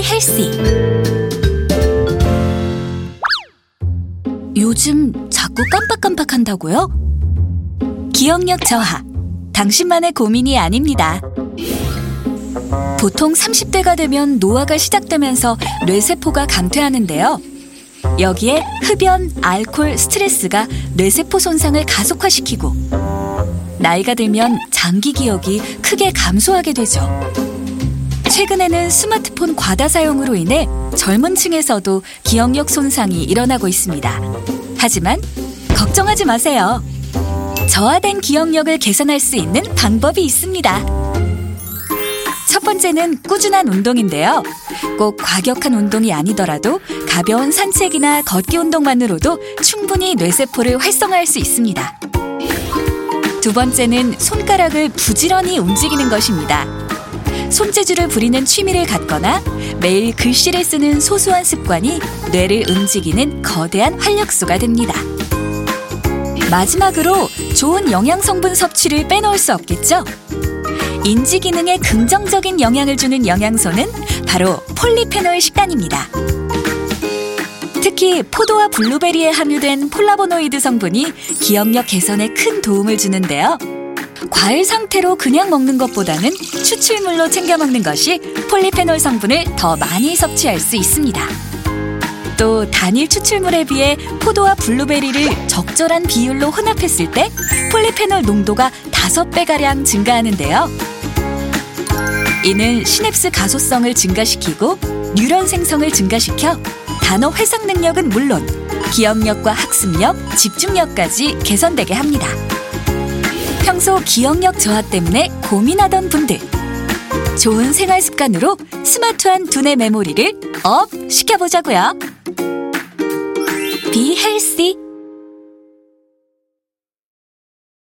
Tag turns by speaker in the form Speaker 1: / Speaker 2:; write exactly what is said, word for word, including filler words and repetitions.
Speaker 1: Healthy. 요즘 자꾸 깜빡깜빡한다고요? 기억력 저하, 당신만의 고민이 아닙니다. 보통 삼십 대가 되면 노화가 시작되면서 뇌세포가 감퇴하는데요. 여기에 흡연, 알코올, 스트레스가 뇌세포 손상을 가속화시키고 나이가 들면 장기 기억이 크게 감소하게 되죠. 최근에는 스마트폰 과다 사용으로 인해 젊은 층에서도 기억력 손상이 일어나고 있습니다. 하지만 걱정하지 마세요. 저하된 기억력을 개선할 수 있는 방법이 있습니다. 첫 번째는 꾸준한 운동인데요. 꼭 과격한 운동이 아니더라도 가벼운 산책이나 걷기 운동만으로도 충분히 뇌세포를 활성화할 수 있습니다. 두 번째는 손가락을 부지런히 움직이는 것입니다. 손재주를 부리는 취미를 갖거나 매일 글씨를 쓰는 소소한 습관이 뇌를 움직이는 거대한 활력소가 됩니다. 마지막으로 좋은 영양성분 섭취를 빼놓을 수 없겠죠? 인지 기능에 긍정적인 영향을 주는 영양소는 바로 폴리페놀 식단입니다. 특히 포도와 블루베리에 함유된 폴라보노이드 성분이 기억력 개선에 큰 도움을 주는데요. 과일 상태로 그냥 먹는 것보다는 추출물로 챙겨 먹는 것이 폴리페놀 성분을 더 많이 섭취할 수 있습니다. 또 단일 추출물에 비해 포도와 블루베리를 적절한 비율로 혼합했을 때 폴리페놀 농도가 다섯 배가량 증가하는데요. 이는 시냅스 가소성을 증가시키고 뉴런 생성을 증가시켜 단어 회상 능력은 물론 기억력과 학습력, 집중력까지 개선되게 합니다. 평소 기억력 저하 때문에 고민하던 분들, 좋은 생활 습관으로 스마트한 두뇌 메모리를 업 시켜보자고요. Be healthy.